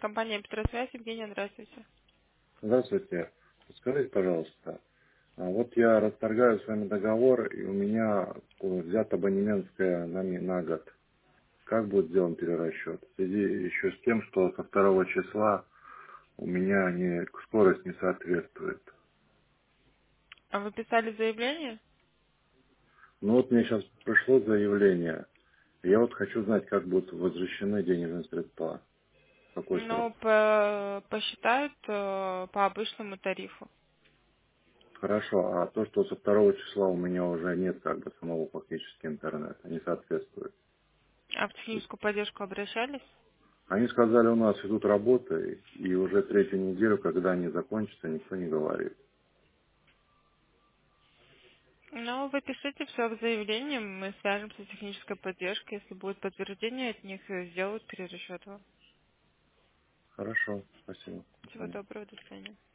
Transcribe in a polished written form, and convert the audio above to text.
Компания Петросвязь, Евгения, здравствуйте. Здравствуйте. Скажите, пожалуйста, вот я расторгаю с вами договор, и у меня взят абонементское на год. Как будет сделан перерасчет? В связи еще с тем, что со 2 числа у меня скорость не соответствует. А вы писали заявление? Ну вот мне сейчас пришло заявление. Я вот хочу знать, как будут возвращены денежные средства. Какой срок? Ну, посчитают по обычному тарифу. Хорошо, а то, что со 2 числа у меня уже нет как бы самого фактически интернета, не соответствует. А в техническую поддержку обращались? Они сказали, у нас идут работы, и уже 3-ю неделю, когда они закончатся, никто не говорит. Ну, вы пишите все в заявлении, мы свяжемся с технической поддержкой. Если будет подтверждение от них, сделают перерасчет вам. Хорошо, спасибо. До Всего свидания. доброго, до свидания.